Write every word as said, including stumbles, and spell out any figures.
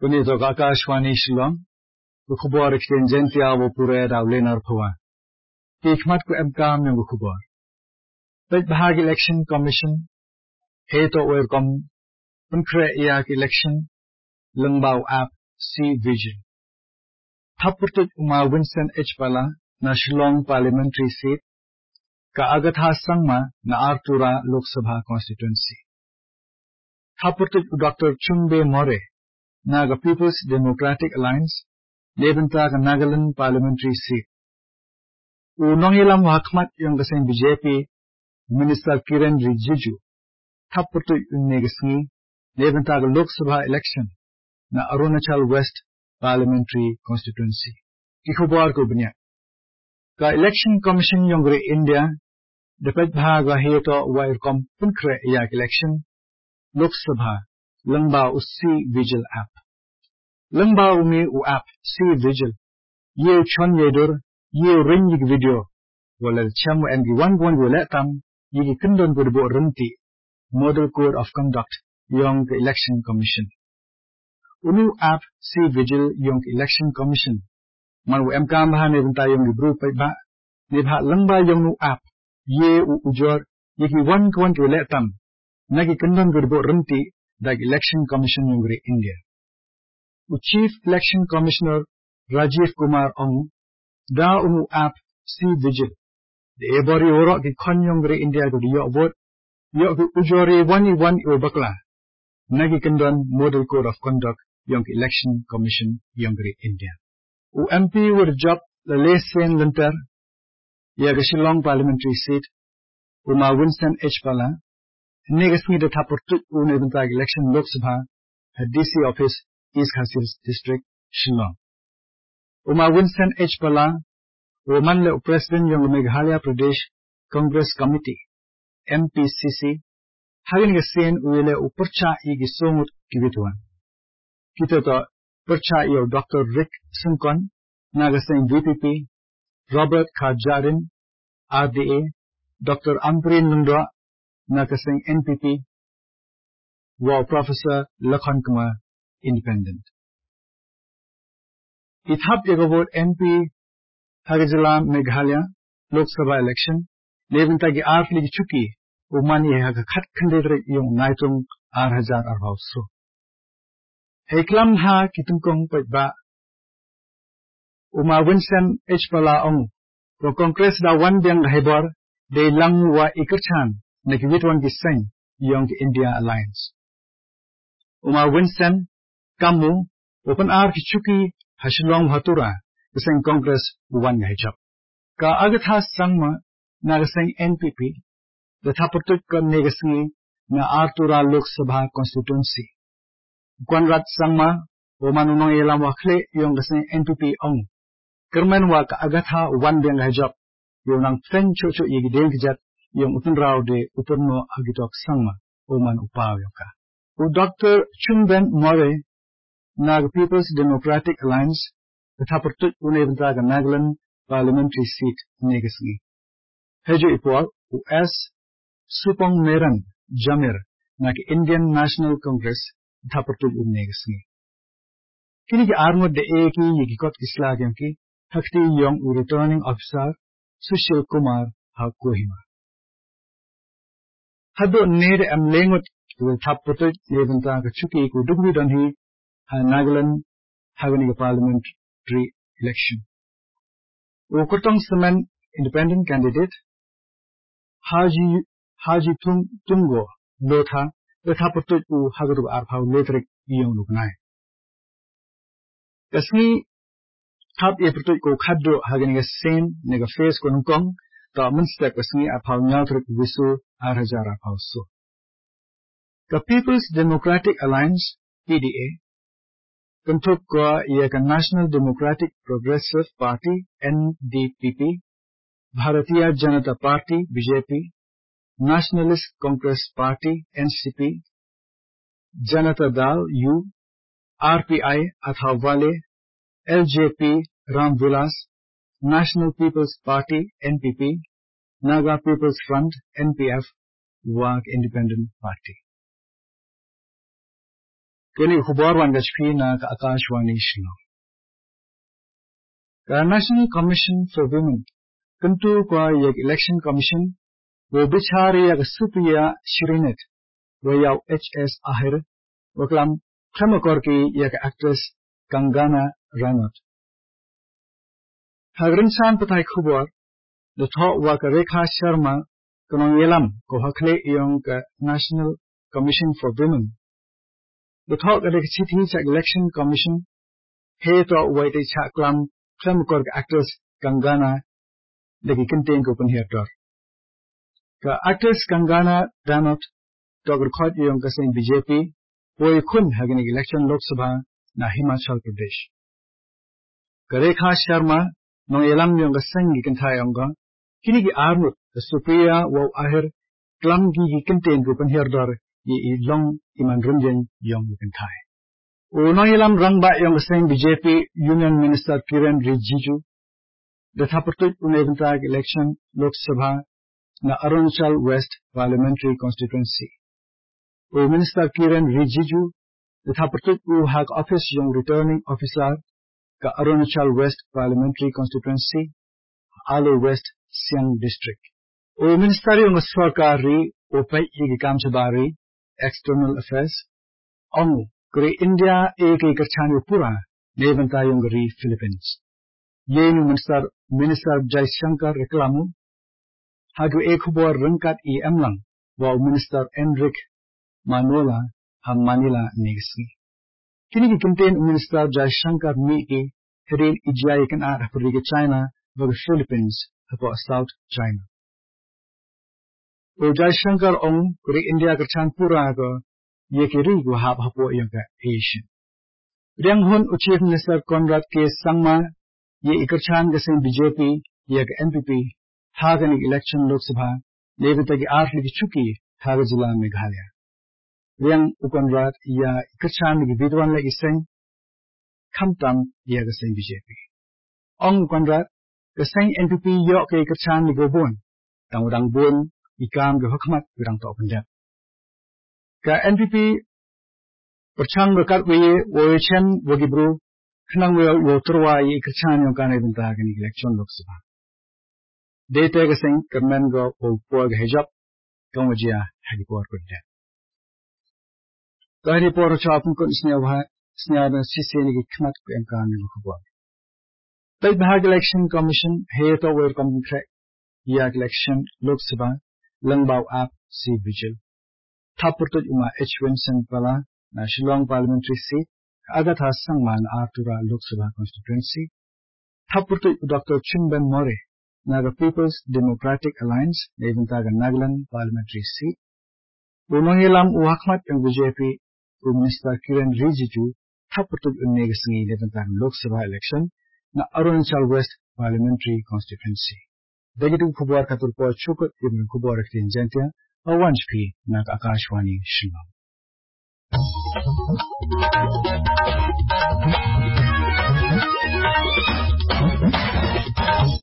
Punito Akashwani Shillong, Ukubor Extengentia Wopure Ravlenar Pua. Tikmat ku Ebkam ng Ukubor. Bahag Election Commission, Heto Welcome, Punkre Iyak Election, Lungbao App, C Vision. Tapurtut Uma Winston H. Pala, na Shillong Parliamentary Seat, Kaagatha Sangma, na Artura Lok Sabha Constituency. Tapurtut Doctor Chumbe More, Naga People's Democratic Alliance, Lebentag Nagaland Parliamentary Seat. Unongilam Wakmat yung kasing B J P, Minister Kiren Rijiju, Tapurtut Unegasni, Lebentag Lok Sabha Election, na Arunachal West Parliamentary Constituency. Ikubuar ko binya. Ka Election Commission yung gri India, dapat bahaga heto wairkom punkre iyak election, Lok Sabha, Lungbao C Vigil App. Lungbao mi u app C Vigil, ye chon yedur, ye ring yig video, walal chamu and one one wiletam, yigi kundon gurbo runti, Model Code of Conduct, yung Election Commission. Unu app C Vigil yung Election Commission. Man u emkam bahan nebenta yung libro pa ba, nebha lengba yung nu app, ye u ujor, yigi one one wiletam, nagi kundon gurbo runti, dag Election Commission yung gri India. U Chief Election Commissioner Rajiv Kumar Ong, da unu app C Vigil. De ebori oro ki kon yung gri India ko di yo vote, yo ku ujori one one u bakla. Nagi kundon Model Code of Conduct yung Election Commission yung gri India. U M P were job the lesen linter, yaga Shillong Parliamentary Seat, Uma Winston H. Pala, Negasmi the Tapurtut Uneventag Election Lok Sabha, her D C office, East Khasis District, Shillong. Uma Winston H. Pala, Romanle President yung Meghalaya Pradesh Congress Committee, M P C C, having a sen uile u percha igi somut kibituan. Kita to percha iyo Doctor Rick Sunkon, nagaseng V P P, Robert Khajarin, R D A, Doctor Amprin Lundwa, nagaseng N P P, wa Professor Lakhan Kumar, Independent. Ithap yagavot M P Hagajala Meghalaya Lok Sabha election, lebentagi arfli chuki, umani haga khat khandedre yung naitung ar hajar arbauso. Heklam ha kitungkong pagba, Uma Winston H. Pala Ong, pro Congress da wan biang hebor, de lang wa ikerchan, nakibitwan giseng, yung India Alliance. Uma Winston, kamu, open ar kichuki, Hashilong Hatura, giseng Congress wan hijab. Ka agatha sangma, nagaseng N P P, the taputuk ka negasngi, na Artura Lok Sabha Constituency. Kwanrat sangma, o manunong ilang wakle yung gaseng N P P Ong. Kermen wa ka agatha wan biang hijab, yung nang fen chocho yigideng kijat, yung utunraw de uturno agitok sangma, o man upaw yung ka. U Doctor Chumben More, Nag People's Democratic Alliance, the Tapurtut Uneventaga Nagaland Parliamentary Seat, Negasngi. Hejo Ipol, U S. Supong Meran, Jamir, Nag Indian National Congress, Tapurtut Unegasngi. Kini ki armod de eki yigikot islagyan ki, hakti yung u returning officer, Sushil Kumar Hakuhima. Hado nere am lengot will Tapurtut Leventaga Chuki ku dugvidon hi, ha Nagaland having a parliamentary election. Ukutong Semen independent candidate Haji Haji Tung Tungo Lotha the Tapurtut u Hagadu Arpau Letrik Yung Lugnai. Kasni Tap Epurtut ko Khadro having a sane nega face konukong ta Munster Kasni Apau Nyatrik Visu Arhajar Apau So. The People's Democratic Alliance P D A Kuntuk ko yeka National Democratic Progressive Party N D P P, Bharatiya Janata Party B J P, Nationalist Congress Party N C P, Janata Dal U, R P I Athawale, L J P Ram Vilas, National People's Party N P P, Naga People's Front N P F, Wag Independent Party. Kini khubor wan gachpi na ka Akashwani Shillong. Ka National Commission for Women kantu kwa yak Election Commission wo bichari yak supiya shirinet wo yaw H S Ahir wo klam khamakor ki yak actress Kangana Ranaut. Hagrin san patay khubor the thought wa ka Rekha Sharma kanong yelam ko hakle yung ka National Commission for Women. The thought ka dekchiti sa Election Commission he to wa ite cha klam khamakor ka actress Kangana lagi contain ko panhiator. Ka actress Kangana Ranaut to record yung kasing B J P wo ikun hagin election Lok Sabha na Himachal Pradesh. Ka Rekha Sharma nong yelam yung kasing gikantay yung ka kini gi armut the Supriya wo ahir klam gi contain ko panhiator yi ilong iman rumjen yung gikantay. O nong yelam rangba yung kasing B J P Union Minister Kiren Rijiju the Thapartut uneventag election Lok Sabha na Arunachal West Parliamentary Constituency. O Minister Kiren Rijiju the Thapartut u hag office yung returning officer ka Arunachal West Parliamentary Constituency Alo West Siang District. O Minister yung Sarkari o pay igikam sabari External Affairs ong kuri India ek ikarchani pura neventa yung gari Philippines. Yenu Minister Minister Jaishankar reklamu hagu ek hubor rangkat i emlang wa Minister Enrique Manola ham Manila negsi. Kini ki contain Minister Jaishankar mi ki hirin ijay kan ar hapurigi China wa Philippines hapo South China. O Jaishankar ong kuri India karchan pura ko yekiri wa hap hapo yung ka Asian. Riang hun u Chief Minister Conrad K. Sangma ye ikarchan kasing B J P yak N P P hagan election Lok Sabha levita ki arli ki chuki haga jila Meghalaya. Riang u Conrad ya ikarchan ki bidwan lagi sing khamtam ya kasing B J P. Ong Conrad kasing N P P yok ke ikarchan ni gobon tang udang bon ikam ke hukmat birang to penjat. Ka N P P perchang bekat weye woyechen wogibru Kanang will will throw a Kirchan yung kanay bintag ni election Lok Sabha. Data kasing kamen go o puag hejap kung wajia hagi puag ko dyan. Kahit po ro chapun ko isnya wa isnya na sisi ni gikmat ko yung kanay ko puag. Tay bahag election commission heto wer contract ya election Lok Sabha langbaw app si vigil. Tapurtod uma H Winson pala na Shillong parliamentary seat Agat Hasangman Artura Lok Sabha constituency. Tapurtu Doctor Chimben More Naga People's Democratic Alliance Neventaga Nagaland parliamentary seat. Unongilam Uakmat yung B J P u Minister Kiren Rijiju Tapurtu Unegasngi Neventaga Lok Sabha election na Arunachal West parliamentary constituency. Dagitu kubuar katurpo chukot ibn kubuar aktin jentia awanjpi nag Akashwani Shillong.